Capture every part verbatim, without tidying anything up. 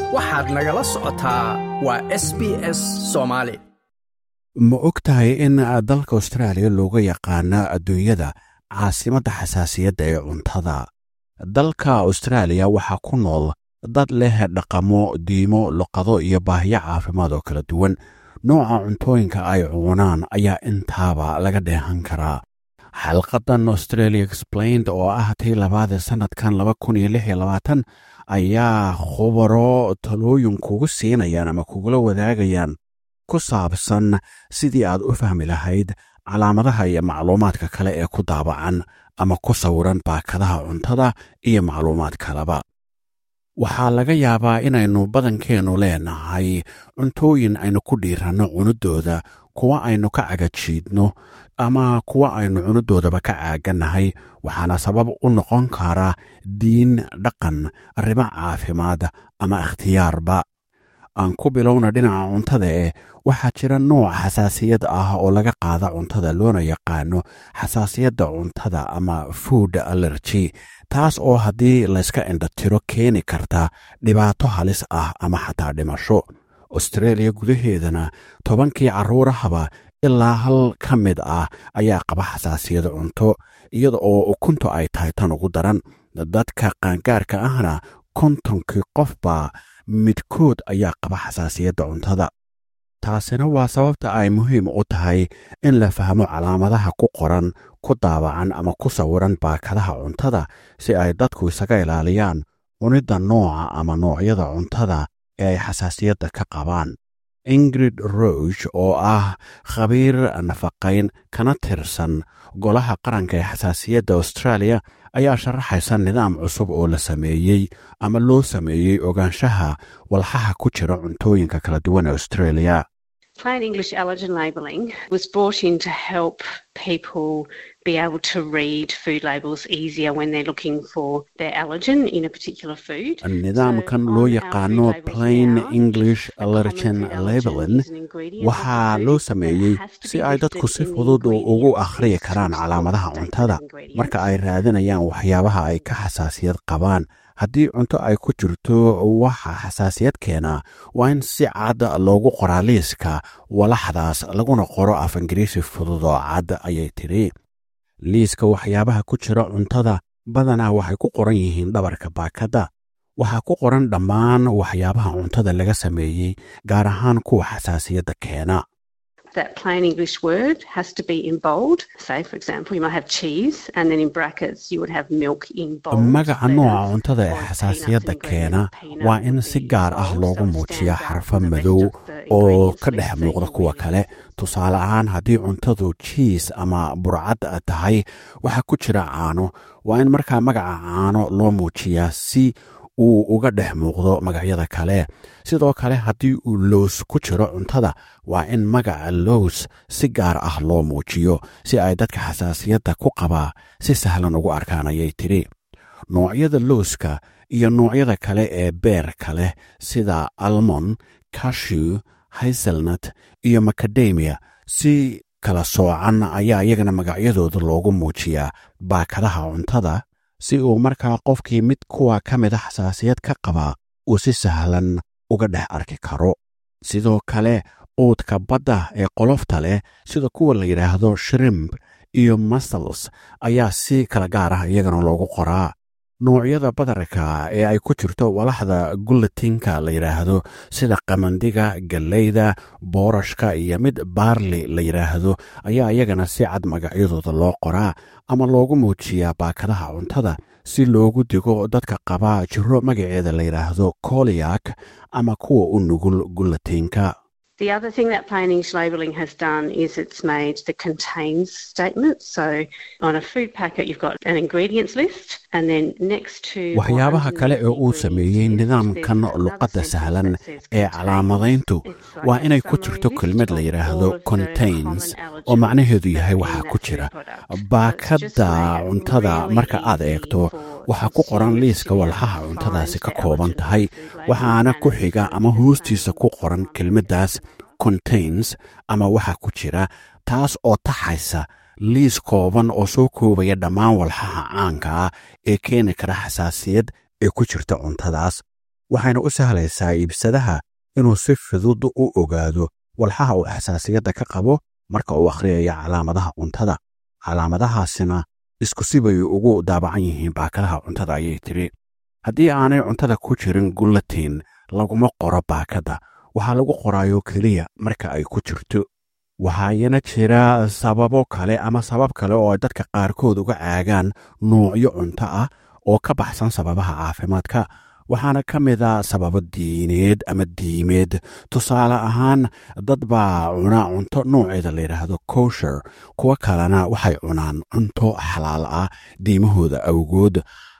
waxaad nagala socotaa waa S B S Soomaali. ma og tahay in dalka Australia looga yaqaano adduunyada caasimadda xasaasiyadda ee cuntada? dalka Australia waxaa ku nool dad leh dhaqamo, diimo, luqado iyo baahiyo caafimaad oo kala duwan. nooca cuntooyinka ay cunaan ayaa intaaba laga dheehan karaa. xalqadan Australia Explained oo ah tii labaad ee sanadkan laba kun iyo lix iyo labaatan ayaa khubaro talooyin kugu siinayaan ama kugula wadaagayaan ku saabsan sidii aad u fahmi lahayd calaamadaha iyo macluumaadka kale ee ku daabacan ama ku sawiran baakadaha cuntada iyo macluumaad kaleba. waxaa laga yaabaa inaynu badankeennu leenahay cuntooyin aynu ku dhiiranno cunidooda, kuwa aynu ka cagajiidno ama kuwa aynu cunudoodaba ka caagannahay, waxaana sabab u noqon kara diin, dhaqan, arrimo caafimaad ama ikhtiyaarba. aan ku bilowna dhinaca cuntada ee waxaa jira nooc xasaasiyad ah oo laga qaada cuntada loona yaqaano xasaasiyadda cuntada ama food allergy, taas oo haddii layska indhatiro keeni karta dhibaato halis ah ama xataa dhimasho. Australia gudaheedana tobankii carruurahaba ilaa hal ka mid ah ayaa qaba xasaasiyad cunto, iyada oo ukuntu ay tahay tan ugu daran. dadka qaangaarka ahna kontonkii qofba midkood ayaa qaba xasaasiyadda cuntada. taasina waa sababta ay muhiim u tahay in la fahmo calaamadaha ku qoran, ku daabacan ama ku sawiran baakadaha cuntada si ay dadku isaga ilaaliyaan cunidda nooca ama noocyada cuntada ee ay xasaasiyadda ka qabaan. Ingrid Roach oo ah khabiir nafaqayn kana tirsan golaha qaranka ee xasaasiyadda Australia ayaa sharaxaysa nidaam cusub oo la sameeyey ama loo sameeyey ogaanshaha walxaha ku jira cuntooyinka kala duwan ee Australia. Plain English allergen labelling was brought in to help people be able to read food labels easier when they're looking for their allergen in a particular food. nidaamkan loo yaqaano Plain English Allergen Labelling waxaa loo sameeyey si ay dadku si fudud ugu akhriyi karaan calaamadaha cuntada marka ay raadinayaan waxyaabaha ay ka xasaasiyad qabaan. haddii cunto ay ku jirto waxa xasaasiyad keena, waa in si cad loogu qoraa liiska walaxdaas laguna qoro af Ingiriisi fudud oo cad, ayay tiri. liiska waxyaabaha ku jira cuntada badanaa waxay ku qoran yihiin dhabarka baakadda. waxaa ku qoran dhammaan waxyaabaha cuntada laga sameeyey, gaar ahaan kuwa xasaasiyadda keena. That plain English word has to be in bold. Say, for example, you might have cheese and then in brackets you would have milk in bold. magaca nooca cuntada ee xasaasiyadda keena waa in si gaar ah loogu muujiyaa xarfo madow oo ka dhex muuqda kuwa kale. tusaale ahaan, haddii cuntadu jiis ama burcad tahay waxaa ku jira caano, waa in markaa magaca caano loo muujiyaa si uu uga dhex muuqdo magacyada kale. sidoo kale, haddii uu loos ku jiro cuntada, waa in magaca loos si gaar ah loo muujiyo si ay dadka xasaasiyadda ku qabaa si sahlan ugu arkaan, ayay tiri. noocyada looska iyo noocyada kale ee beerka leh sida almond, cashew, hazelnut iyo macadamia si kala soocan ayaa iyagana magacyadooda loogu muujiyaa baakadaha cuntada si uu markaa qofkii mid kuwa ka mida xasaasiyad ka qabaa uu si sahlan uga dhex arki karo. sidoo kale, quudka badda ee qolofta leh sida kuwa la yidhaahdo shrimp iyo mussels ayaa si kala gaar ah iyagana loogu qoraa. noocyada badarka ee ay ku jirto walaxda gulatinka la yidhaahdo sida qamandiga, galleyda, boorashka iyo mid baarli la yidhaahdo ayaa iyagana si cad magacyadooda loo qoraa ama loogu muujiyaa baakadaha cuntada si loogu digo dadka qaba jiro magaceeda la yidhaahdo celiac ama kuwa u nugul gulatinka. The other thing that plain English labelling has done is it's made the contains statement. So on a food packet you've got an ingredients list and then next to waxyaabaha kale ee uu sameeyey nidaamkan luqadda sahlan ee calaamadayntu waa inay ku jirto kelmad la yidhaahdo contains oo macnaheedu yahay waxaa ku jira. baakadda cuntada marka aad eegto waxaa ku qoran liiska walxaha cuntadaasi ka kooban tahay, waxaana ku xiga ama hoostiisa ku qoran kelmaddaas contains ama waxa ku jira, taas oo taxaysa liis kooban oo soo koobaya dhammaan walxaha caanka ah ee keeni kara xasaasiyad ee ku jirta cuntadaas. waxayna u sahlaysaa iibsadaha inuu si fudud u ogaado walxaha uu xasaasiyadda ka qabo marka uu akhriyayo calaamadaha cuntada. Calaamadahaasina isku si bay ugu daabacan yihiin baakadaha cuntada ayay tiri. haddii aanay cuntada ku jirin gulatin laguma qoro baakada, waxaa lagu qoraayo keliya marka ay ku jirto. waxaayana jira sababo kale ama sabab kale oo ay dadka qaarkood uga caagaan nuucyo cunto ah oo ka baxsan sababaha caafimaadka, waxaana ka mid a sababo diineed ama diimeed. tusaale ahaan, dad baa cuna cunto nooceeda la yidhaahdo kosher, kuwa kalena waxay cunaan cunto xalaal ah diimahooda awgood.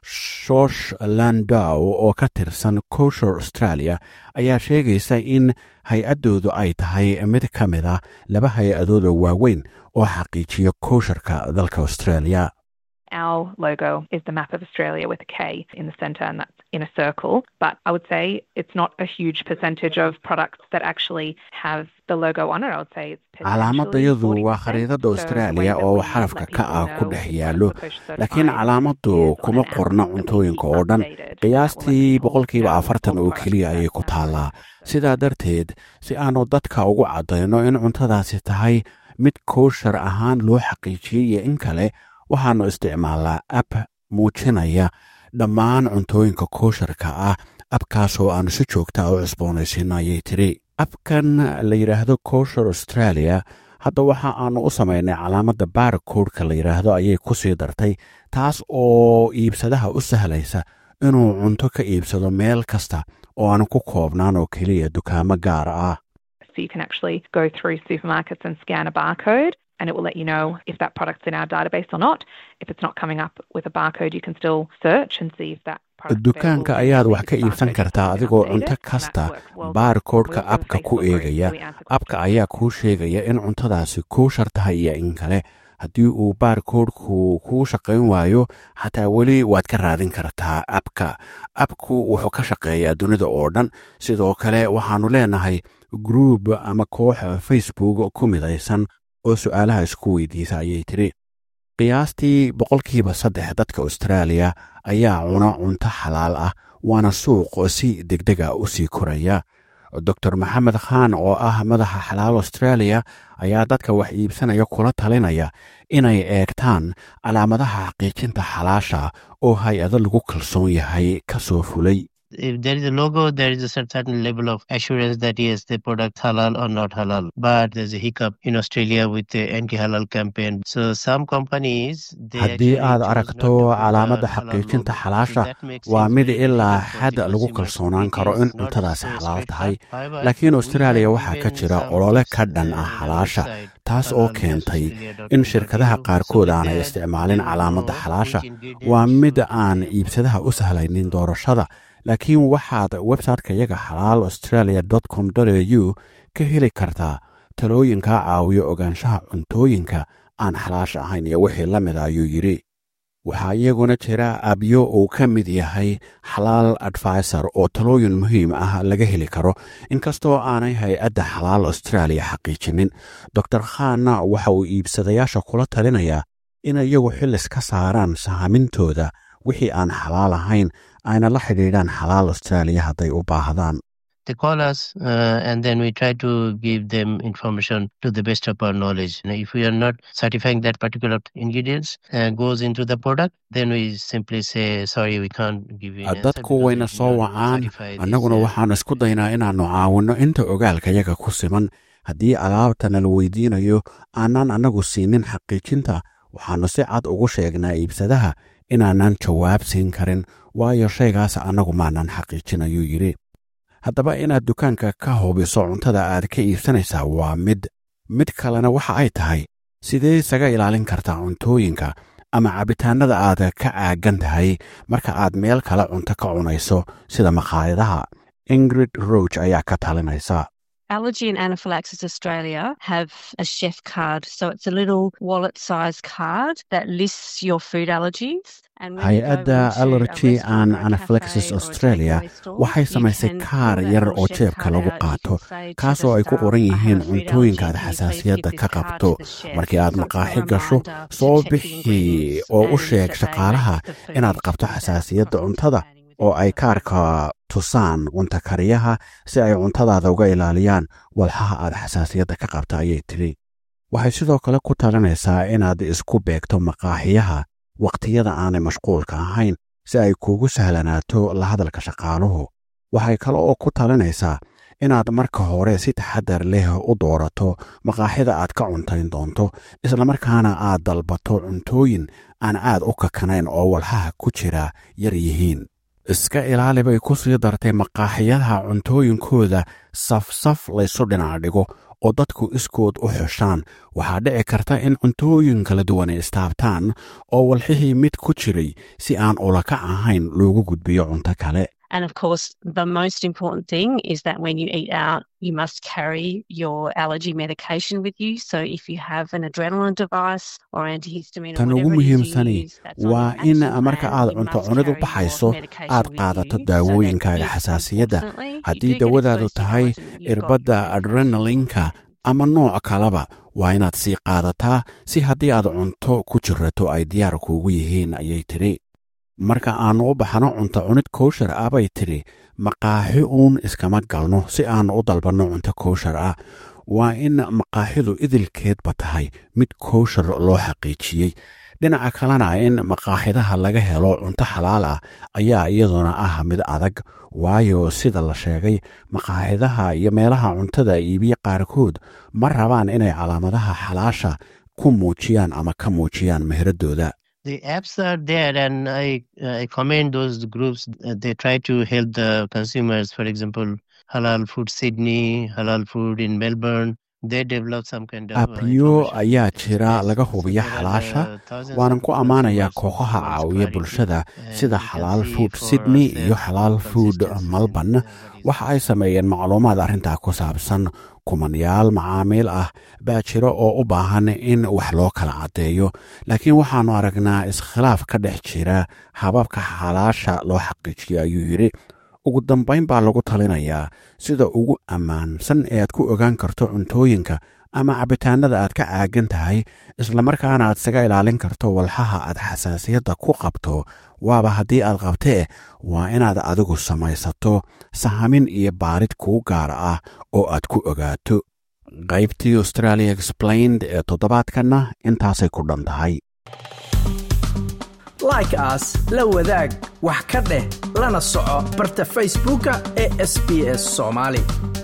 shosh landow oo ka tirsan kosher Australia ayaa sheegaysa in hay-addoodu ay tahay mid ka mid ah laba hay-adooda waaweyn oo xaqiijiya kosherka dalka Australia. Our logo is the map of Australia with a K in the centre, and that's in a circle. But I would say it's not a huge percentage of products that actually have the logo on it. I would say it's calaamadayadu waa khariidada Australia oo xarafka ka ah ku dhex yaallo, laakiin calaamadu kuma qorna cuntooyinka oo dhan. qiyaastii boqolkiiba afartan oo keliya ayay ku taallaa. sidaa darteed, si aanu dadka ugu caddayno in cuntadaasi tahay mid kosher ahaan loo xaqiijiyey iyo in kale, waxaannu isticmaalnaa ab muujinaya dhammaan cuntooyinka kosharka ah. abkaasoo aanu si joogta u cusboonaysiino ayay tiri. abkan la yidhaahdo kosher Australia hadda waxa aanu u samaynay calaamadda barcodeka la yidhaahdo ayay ku sii dartay, taas oo iibsadaha u sahlaysa inuu cunto ka iibsado meel kasta oo aanu ku koobnaan oo keliya dukaamo gaar ah. So you can actually go through supermarkets and scan a barcode, and it will let you know if that product's in our database or not. If it's not coming up with a barcode, you can still search and see if that dukaanka ayaad wax ka iibsan kartaa adigoo cunto kasta baarkoodhka abka ku eegaya. abka ayaa kuu sheegaya in cuntadaasi kosher tahay iyo in kale. haddii uu baarkoodhku kuu shaqayn waayo, xataa weli waad ka raadin kartaa abka. abku wuxuu ka shaqeeyaa dunida oo dhan. sidoo kale waxaannu leenahay gruub ama koox Facebook ku midaysan oo su'aalaha isku weydiisa ayay tiri. qiyaastii boqolkiiba saddex dadka Australia ayaa cuna cunto xalaal ah, waana suuq si degdega u sii koraya. doctor maxamed khaan oo ah madaxa xalaal Australia ayaa dadka wax iibsanaya kula talinaya inay eegtaan calaamadaha xaqiijinta xalaasha oo hay-ado lagu kalsoon yahay ka soo fulay. If there is a logo, there is a certain level of assurance that yes, the product halal or not halal. But there's a hiccup in Australia with the anti-halal campaign. So some companies... haddii aad aragto calaamadda xaqiijinta xalaasha, waa mid ilaa xad lagu kalsoonaan karo in cuntadaasi xalaal tahay. laakiin Australia waxaa ka jira olole ka dhan ah xalaasha, taas oo keentay in shirkadaha qaarkood aanay isticmaalin calaamadda xalaasha. waa mid aan iibsadaha u sahlaynin doorashada. laakiin waxaad website-ka yaga xalaal australia dot com dot a u ka heli kartaa talooyinka caawiyo ogaanshaha cuntooyinka aan xalaasha ahayn iyo wixii la mid ayuu yidhi. waxaa iyaguna jira abyo uu ka mid yahay xalaal advisor oo talooyin muhiim ah laga heli karo, inkastoo aanay hay-adda xalaal Australia xaqiijinin. doctor khanna waxa uu iibsadayaasha kula talinayaa in iyagu xillis ka saaraan sahamintooda wixii aan xalaal ahayn, ayna la xidhiidhaan xalaal Australia hadday u baahdaan. They call us uh, and then we try to give them information to the best of our knowledge. Now, if we are not certifying that particular ingredients uh, goes into the product, then we simply say, sorry, we can't give you an answer. dadku wayna soo wacaan, annaguna waxaan isku daynaa inaannu caawinno inta ogaalka yaga ku siman. haddii alaabtana la weydiinayo aanaan annagu siinin xaqiijinta, waxaannu si cad ugu sheegnaa iibsadaha inaanan jawaab siin karin, waayo shaygaas annagu maanan xaqiijin ayuu yidhi. haddaba inaad dukaanka ka hubiso cuntada aad ka iibsanaysaa waa mid. mid kalena waxa ay tahay sidee isaga ilaalin kartaa cuntooyinka ama cabitaanada aad ka caagan tahay marka aad meel kale cunto ka cunayso sida maqaayadaha. Ingrid Roach ayaa ka talinaysa. Allergy and Anaphylaxis Australia have a chef card, so it's a little wallet-sized card that lists your food allergies. hay-adda Allergy and Anaphylaxis Australia waxay samaysay kaar yar oo jeebka lagu qaato, kaasoo ay ku qoran yihiin cuntooyinka aad xasaasiyadda ka qabto. markii aad maqaaxi gasho, soo bixi oo u sheeg shaqaalaha inaad qabto xasaasiyadda cuntada. oo ay kaarka tusaan cunta kariyaha si ay cuntadaada uga ilaaliyaan walxaha aad xasaasiyadda ka qabta ayay tiri waxay sidoo kale ku talinaysaa inaad isku beegto maqaaxiyaha waqtiyada aanay mashquulka ahayn si ay kuugu sahlanaato la hadalka shaqaaluhu waxay kale oo ku talinaysaa inaad marka hore si taxadar leh u doorato maqaaxida aad ka cuntayn doonto islamarkaana aad dalbato cuntooyin aan aad u kakanayn oo walxaha ku jira yar yihiin iska ilaali bay ku sii dartay maqaaxiyadaha cuntooyinkooda safsaf laysu dhinac dhigo oo dadku iskood u xushaan waxaa dhici karta in cuntooyin kala duwan istaabtaan oo walxihii mid ku jiray si aan ulakac ahayn loogu gudbiyo cunto kale And of course, the most important thing is that when you eat out, you must carry your allergy medication with you. So if you have an adrenaline device or antihistamine or whatever it is you use, that's on waa your in action marka plan, aad you cunto must cunidu carry baxayso your medication aad with qaadato you. daawooyinkaaga So that if, xasaasiyadda unfortunately, you haddii do get dawadaadu exposed to tahay allergen, you've got irbadda your medication. adrenalinka ama nooc kaleba waa inaad sii qaadataa si haddii aad cunto ku jirato ay diyaar kuugu yihiin ayay tiri marka aannu u baxno cunto cunid kowshar ah bay tidhi maqaaxi uun iskama galno si aannu u dalbanno cunto kowshar ah waa in maqaaxidu idilkeedba tahay mid kowshar loo xaqiijiyey dhinaca kalena in maqaaxidaha laga helo cunto xalaal ah ayaa iyaduna ah mid adag waayo sida la sheegay maqaaxidaha iyo meelaha cuntada iibiye qaarkood ma rabaan inay calaamadaha xalaasha ku muujiyaan ama ka muujiyaan meheraddooda The apps are there, and I uh, I commend those groups. Uh, they try to help the consumers. For example, Halal Food Sydney, Halal Food in Melbourne. They develop some kind of uh, abyo information. ayaa jira laga So hubiya there are, xalaasha uh, thousands waanan of ku ammaanayaa consumers kooxaha who are caawiya subscribing bulshada to, sida and you can xalaal see food for sydney iyo ourselves xalaal how food consistent melbourne and, uh, what is waxa ay sameeyeen macluumaad arrintaa ku saabsan kumanyaal macaamiil ah baa jira oo u baahan in wax loo kala caddeeyo laakiin waxaannu aragnaa iskhilaaf ka dhex jira hababka xalaasha loo xaqiijiyo ayuu yidhi ugu dambayn baa lagu talinayaa sida ugu ammaansan ee aad ku ogaan karto cuntooyinka ama cabitaanada aad ka caagan tahay islamarkaana aad isaga ilaalin karto walxaha aad xasaasiyadda ku qabto waaba haddii aad qabtee waa inaad adigu samaysato sahamin iyo baarid kuu gaar ah oo aad ku ogaato qaybtii australia explained ee toddobaadkanna intaasay ku dhan tahay like as la wadaag wax ka dheh lana soco barta facebooka ee S B S Somali